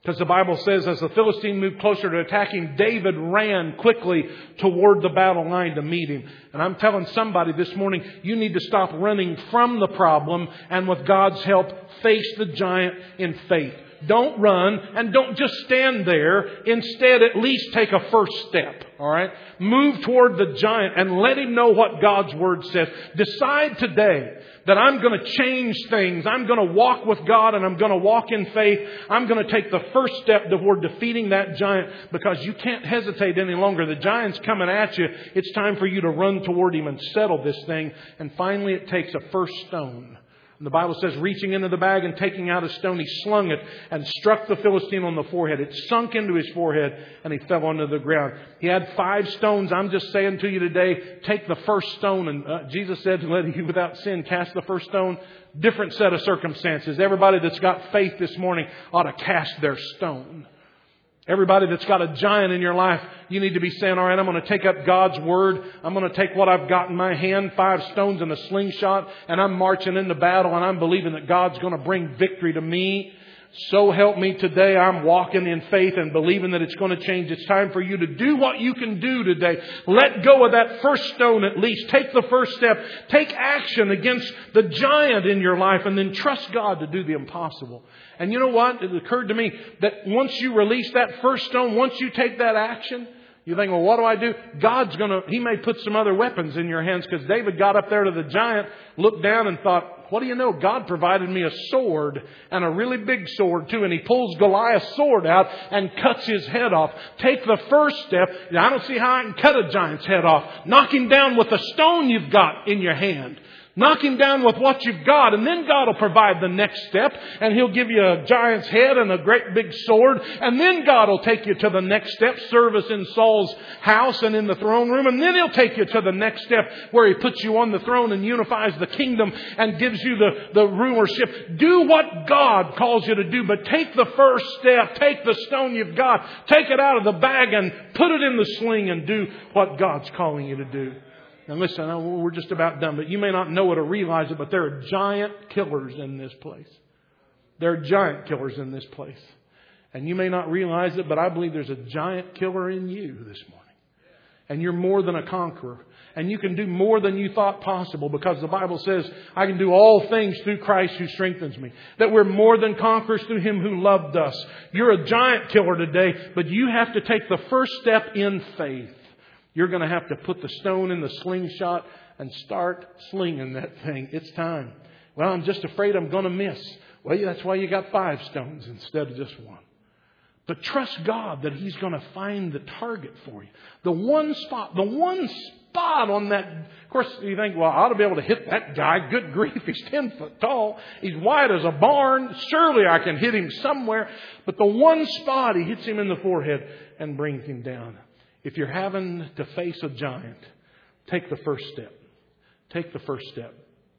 Because the Bible says as the Philistine moved closer to attack him, David ran quickly toward the battle line to meet him. And I'm telling somebody this morning, you need to stop running from the problem and with God's help, face the giant in faith. Don't run and don't just stand there. Instead, at least take a first step. All right? Move toward the giant and let him know what God's Word says. Decide today that I'm going to change things. I'm going to walk with God and I'm going to walk in faith. I'm going to take the first step toward defeating that giant because you can't hesitate any longer. The giant's coming at you. It's time for you to run toward him and settle this thing. And finally, it takes a first stone. And the Bible says, reaching into the bag and taking out a stone, he slung it and struck the Philistine on the forehead. It sunk into his forehead and he fell onto the ground. He had five stones. I'm just saying to you today, take the first stone. And uh, Jesus said, let you without sin cast the first stone. Different set of circumstances. Everybody that's got faith this morning ought to cast their stone. Everybody that's got a giant in your life, you need to be saying, all right, I'm going to take up God's Word. I'm going to take what I've got in my hand, five stones and a slingshot, and I'm marching into battle and I'm believing that God's going to bring victory to me. So help me today. I'm walking in faith and believing that it's going to change. It's time for you to do what you can do today. Let go of that first stone at least. Take the first step. Take action against the giant in your life and then trust God to do the impossible. And you know what? It occurred to me that once you release that first stone, once you take that action, you think, well, what do I do? God's going to, He may put some other weapons in your hands because David got up there to the giant, looked down and thought, what do you know? God provided me a sword and a really big sword too. And he pulls Goliath's sword out and cuts his head off. Take the first step. I don't see how I can cut a giant's head off. Knock him down with the stone you've got in your hand. Knock him down with what you've got, and then God will provide the next step, and He'll give you a giant's head and a great big sword, and then God will take you to the next step, service in Saul's house and in the throne room, and then He'll take you to the next step where He puts you on the throne and unifies the kingdom and gives you the, the rulership. Do what God calls you to do, but take the first step, take the stone you've got, take it out of the bag and put it in the sling and do what God's calling you to do. Now listen, we're just about done, but you may not know it or realize it, but there are giant killers in this place. There are giant killers in this place. And you may not realize it, but I believe there's a giant killer in you this morning. And you're more than a conqueror. And you can do more than you thought possible because the Bible says, I can do all things through Christ who strengthens me. That we're more than conquerors through Him who loved us. You're a giant killer today, but you have to take the first step in faith. You're going to have to put the stone in the slingshot and start slinging that thing. It's time. Well, I'm just afraid I'm going to miss. Well, that's why you got five stones instead of just one. But trust God that He's going to find the target for you. The one spot, the one spot on that. Of course, you think, well, I ought to be able to hit that guy. Good grief, he's ten foot tall. He's wide as a barn. Surely I can hit him somewhere. But the one spot, He hits him in the forehead and brings him down. If you're having to face a giant, take the first step. Take the first step.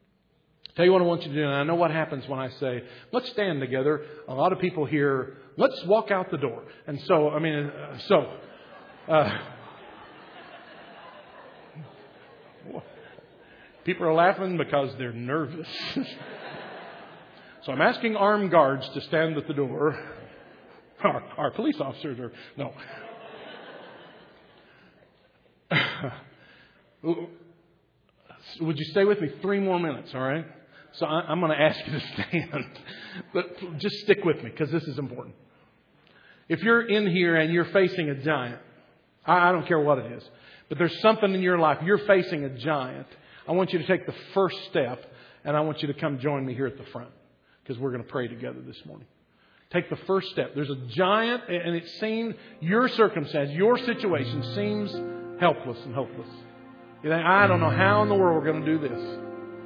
Tell you what I want you to do. And I know what happens when I say, let's stand together. A lot of people hear, let's walk out the door. And so, I mean, uh, so. Uh, people are laughing because they're nervous. So I'm asking armed guards to stand at the door. Our, our police officers are, no. Would you stay with me three more minutes, all right? So I, I'm going to ask you to stand. But just stick with me because this is important. If you're in here and you're facing a giant, I, I don't care what it is, but there's something in your life, you're facing a giant, I want you to take the first step and I want you to come join me here at the front because we're going to pray together this morning. Take the first step. There's a giant and it seems your circumstance, your situation seems helpless and hopeless. You think, I don't know how in the world we're going to do this.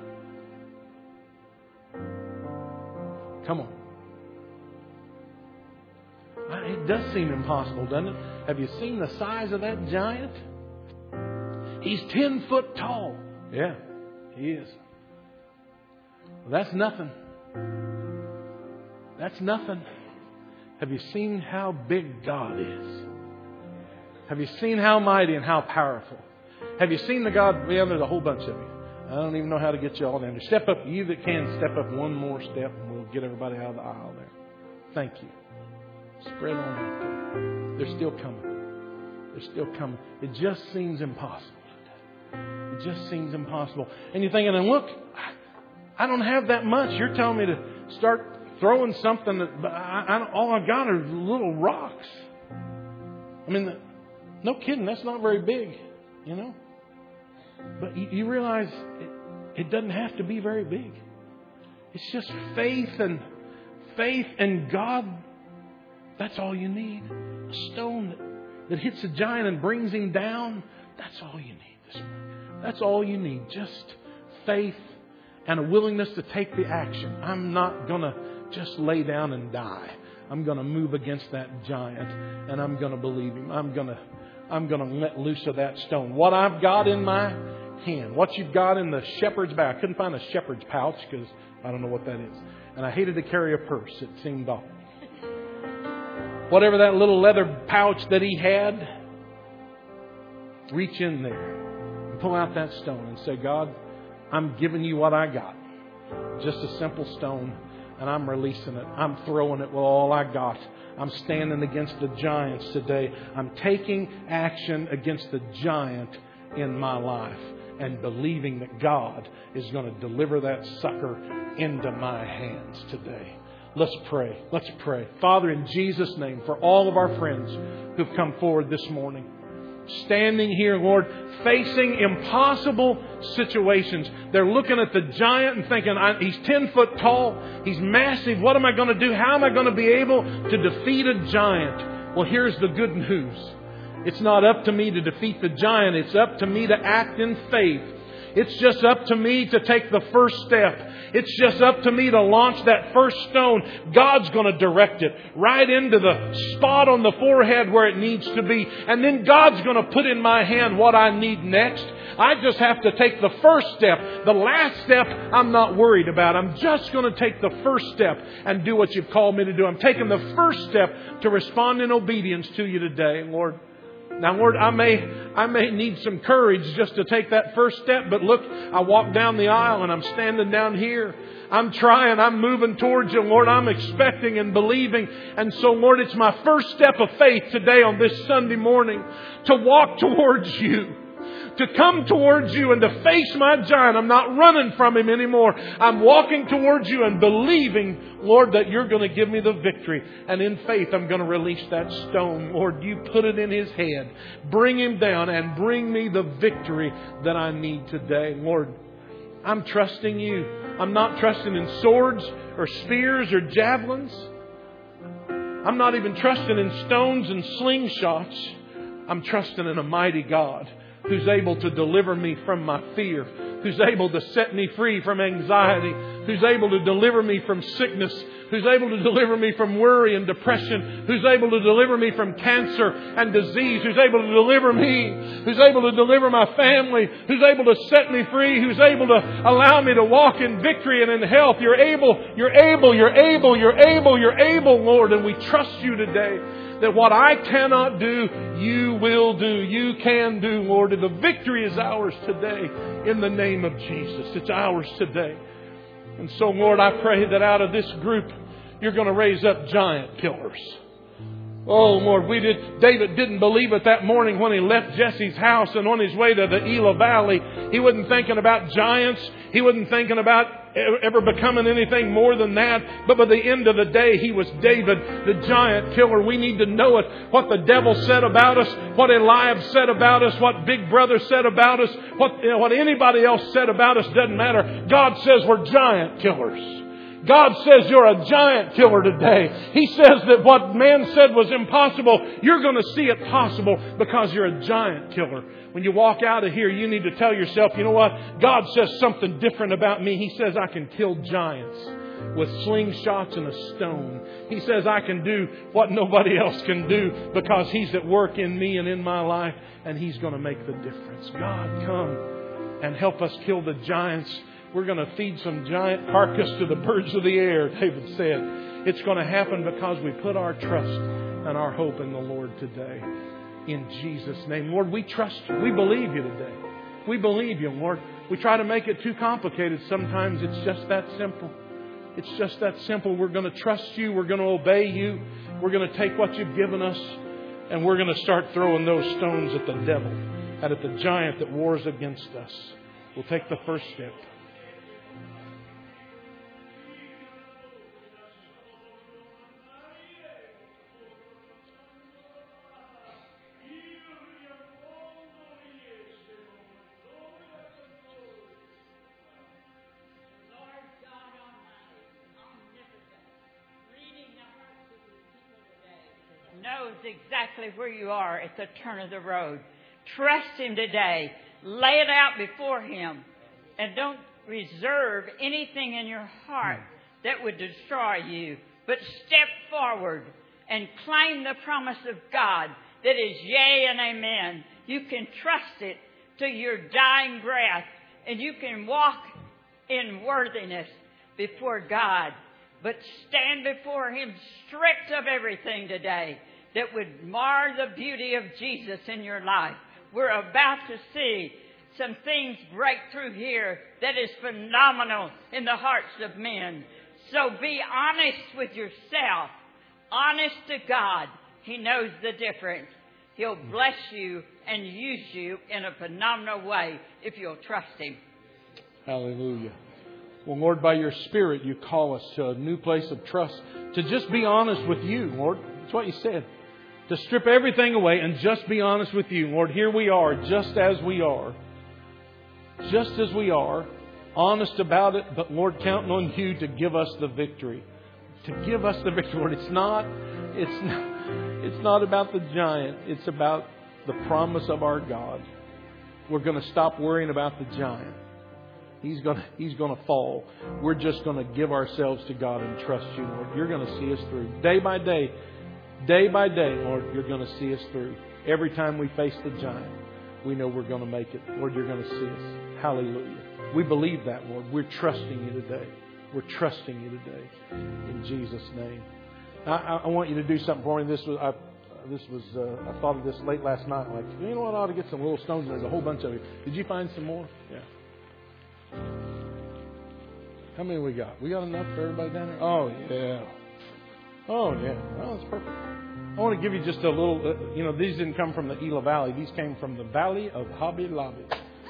Come on. It does seem impossible, doesn't it? Have you seen the size of that giant? He's ten foot tall. Yeah, he is. Well, that's nothing. That's nothing. Have you seen how big God is? Have you seen how mighty and how powerful? Have you seen the God? Yeah, there's a whole bunch of you. I don't even know how to get you all down there. Step up. You that can, step up one more step and we'll get everybody out of the aisle there. Thank you. Spread on out there. They're still coming. They're still coming. It just seems impossible today. It just seems impossible. And you're thinking, and look, I don't have that much. You're telling me to start throwing something that I, I, all I've got are little rocks. I mean, no kidding, that's not very big, you know. But you, you realize it, it doesn't have to be very big. It's just faith and faith and God. That's all you need. A stone that, that hits a giant and brings him down. That's all you need this morning. That's all you need. Just faith and a willingness to take the action. I'm not going to just lay down and die. I'm going to move against that giant and I'm going to believe him. I'm going to I'm going to let loose of that stone. What I've got in my hand, what you've got in the shepherd's bag. I couldn't find a shepherd's pouch because I don't know what that is. And I hated to carry a purse. It seemed awful. Whatever that little leather pouch that he had, reach in there and pull out that stone and say, God, I'm giving you what I got. Just a simple stone. And I'm releasing it. I'm throwing it with all I got. I'm standing against the giants today. I'm taking action against the giant in my life and believing that God is going to deliver that sucker into my hands today. Let's pray. Let's pray. Father, in Jesus' name, for all of our friends who've come forward this morning, standing here, Lord, facing impossible situations. They're looking at the giant and thinking, he's ten foot tall. He's massive. What am I going to do? How am I going to be able to defeat a giant? Well, here's the good news. It's not up to me to defeat the giant. It's up to me to act in faith. It's just up to me to take the first step. It's just up to me to launch that first stone. God's going to direct it right into the spot on the forehead where it needs to be. And then God's going to put in my hand what I need next. I just have to take the first step. The last step, I'm not worried about. I'm just going to take the first step and do what you've called me to do. I'm taking the first step to respond in obedience to you today, Lord. Now, Lord, I may I may need some courage just to take that first step. But look, I walk down the aisle and I'm standing down here. I'm trying. I'm moving towards you, Lord. I'm expecting and believing. And so, Lord, it's my first step of faith today on this Sunday morning to walk towards you. To come towards you and to face my giant. I'm not running from him anymore. I'm walking towards you and believing, Lord, that you're going to give me the victory. And in faith, I'm going to release that stone. Lord, you put it in his head. Bring him down and bring me the victory that I need today. Lord, I'm trusting you. I'm not trusting in swords or spears or javelins. I'm not even trusting in stones and slingshots. I'm trusting in a mighty God who's able to deliver me from my fear, who's able to set me free from anxiety, who's able to deliver me from sickness, who's able to deliver me from worry and depression, who's able to deliver me from cancer and disease, who's able to deliver me, who's able to deliver my family, who's able to set me free, who's able to allow me to walk in victory and in health. You're able, you're able, you're able, you're able, you're able, Lord, and we trust you today. That what I cannot do, you will do. You can do, Lord. And the victory is ours today in the name of Jesus. It's ours today. And so, Lord, I pray that out of this group, you're going to raise up giant killers. Oh, Lord, we did. David didn't believe it that morning when he left Jesse's house and on his way to the Elah Valley. He wasn't thinking about giants. He wasn't thinking about ever becoming anything more than that. But by the end of the day, he was David, the giant killer. We need to know it. What the devil said about us, what Eliab said about us, what Big Brother said about us, what, you know, what anybody else said about us doesn't matter. God says we're giant killers. God says you're a giant killer today. He says that what man said was impossible, you're going to see it possible because you're a giant killer. When you walk out of here, you need to tell yourself, you know what? God says something different about me. He says I can kill giants with slingshots and a stone. He says I can do what nobody else can do because He's at work in me and in my life, and He's going to make the difference. God, come and help us kill the giants. We're going to feed some giant carcass to the birds of the air, David said. It's going to happen because we put our trust and our hope in the Lord today. In Jesus' name. Lord, we trust you. We believe you today. We believe you, Lord. We try to make it too complicated. Sometimes it's just that simple. It's just that simple. We're going to trust you. We're going to obey you. We're going to take what you've given us, and we're going to start throwing those stones at the devil and at the giant that wars against us. We'll take the first step. Knows exactly where you are at the turn of the road. Trust Him today. Lay it out before Him. And don't reserve anything in your heart that would destroy you. But step forward and claim the promise of God that is yea and amen. You can trust it to your dying breath. And you can walk in worthiness before God. But stand before Him stripped of everything today that would mar the beauty of Jesus in your life. We're about to see some things break through here that is phenomenal in the hearts of men. So be honest with yourself. Honest to God. He knows the difference. He'll bless you and use you in a phenomenal way if you'll trust Him. Hallelujah. Well, Lord, by your Spirit, you call us to a new place of trust. To just be honest with you, Lord. That's what you said. To strip everything away and just be honest with you. Lord, here we are, just as we are. Just as we are. Honest about it, but Lord, counting on you to give us the victory. To give us the victory, Lord. It's not, it's not, it's not about the giant. It's about the promise of our God. We're going to stop worrying about the giant. He's going to, he's going to fall. We're just going to give ourselves to God and trust you, Lord. You're going to see us through. Day by day, day by day, Lord, you're going to see us through. Every time we face the giant, we know we're going to make it. Lord, you're going to see us. Hallelujah. We believe that, Lord. We're trusting you today. We're trusting you today. In Jesus' name. I, I want you to do something for me. This was, I, this was, uh, I thought of this late last night. Like, you know what? I ought to get some little stones. There's a whole bunch of you. Did you find some more? Yeah. How many we got? We got enough for everybody down there? Oh, yeah. Oh, yeah. Well, that's perfect. I want to give you just a little, uh, you know, these didn't come from the Gila Valley. These came from the Valley of Hobby Lobby.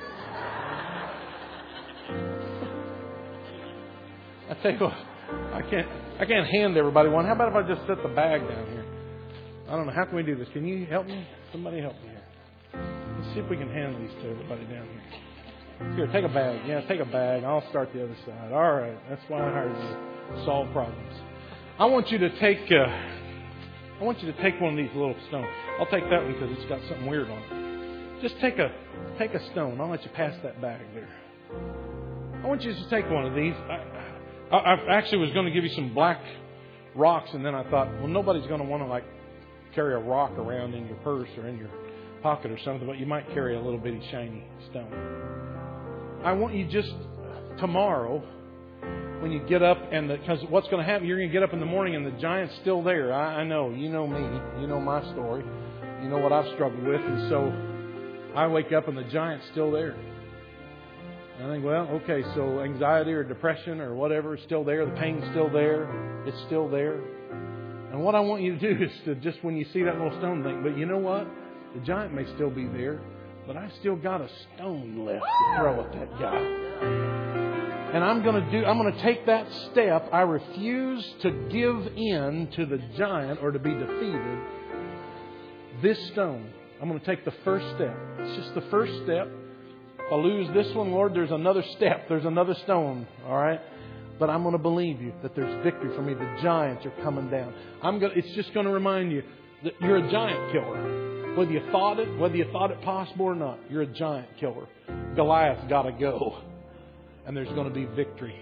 I tell you what, I can't, I can't hand everybody one. How about if I just set the bag down here? I don't know. How can we do this? Can you help me? Somebody help me here. Let's see if we can hand these to everybody down here. Here, take a bag. Yeah, take a bag. I'll start the other side. All right. That's why I hired you to solve problems. I want you to take, uh, I want you to take one of these little stones. I'll take that one because it's got something weird on it. Just take a, take a stone. I'll let you pass that bag there. I want you to take one of these. I, I, I actually was going to give you some black rocks, and then I thought, well, nobody's going to want to like carry a rock around in your purse or in your pocket or something, but you might carry a little bitty shiny stone. I want you just tomorrow, when you get up, and because what's going to happen, you're going to get up in the morning and the giant's still there. I, I know, you know me, you know my story, you know what I've struggled with, and so I wake up and the giant's still there. And I think, well, okay, so anxiety or depression or whatever is still there, the pain's still there, it's still there. And what I want you to do is to just, when you see that little stone, think, but you know what? The giant may still be there, but I still got a stone left to throw at that guy. And I'm going to do, I'm going to take that step. I refuse to give in to the giant or to be defeated. This stone, I'm going to take the first step. It's just the first step. If I lose this one, Lord, there's another step. There's another stone. All right? But I'm going to believe you that there's victory for me. The giants are coming down. I'm going to, it's just going to remind you that you're a giant killer. Whether you thought it, whether you thought it possible or not, you're a giant killer. Goliath's got to go. And there's going to be victory.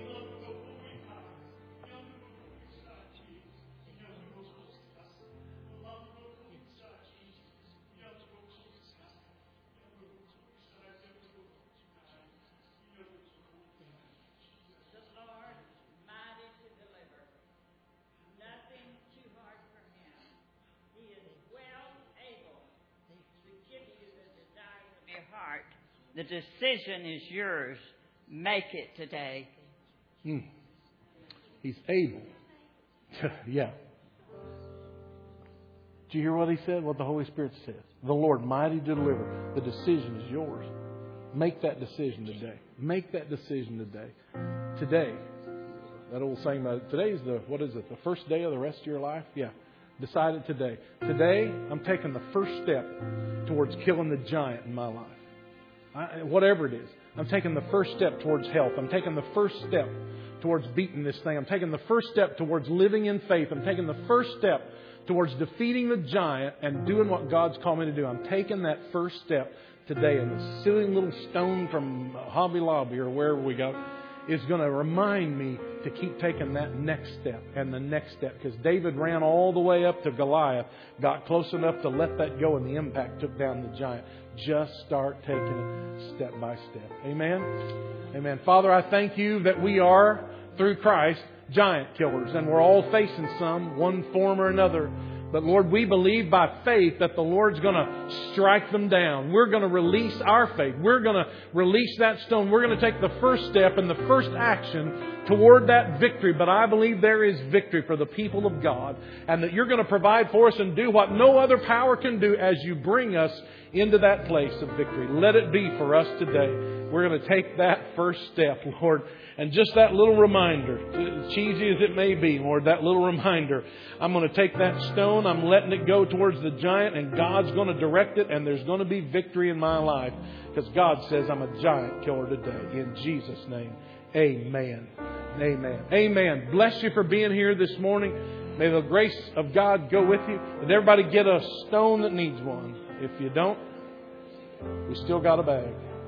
The decision is yours. Make it today. Hmm. He's able. Yeah. Did you hear what He said? What the Holy Spirit says? The Lord mighty to deliver. The decision is yours. Make that decision today. Make that decision today. Today. That old saying about today's the, what is it, the first day of the rest of your life? Yeah. Decide it today. Today, I'm taking the first step towards killing the giant in my life. I, whatever it is. I'm taking the first step towards health. I'm taking the first step towards beating this thing. I'm taking the first step towards living in faith. I'm taking the first step towards defeating the giant and doing what God's called me to do. I'm taking that first step today. And the silly little stone from Hobby Lobby or wherever we go is going to remind me to keep taking that next step and the next step. Because David ran all the way up to Goliath, got close enough to let that go, and the impact took down the giant. Just start taking it step by step. Amen? Amen. Father, I thank You that we are, through Christ, giant killers. And we're all facing some, one form or another. But Lord, we believe by faith that the Lord's going to strike them down. We're going to release our faith. We're going to release that stone. We're going to take the first step and the first action toward that victory. But I believe there is victory for the people of God, and that You're going to provide for us and do what no other power can do as You bring us into that place of victory. Let it be for us today. We're going to take that first step, Lord. And just that little reminder, cheesy as it may be, Lord, that little reminder, I'm going to take that stone, I'm letting it go towards the giant, and God's going to direct it, and there's going to be victory in my life. Because God says I'm a giant killer today. In Jesus' name, amen. Amen. Amen. Bless you for being here this morning. May the grace of God go with you. Did everybody get a stone that needs one? If you don't, we still got a bag.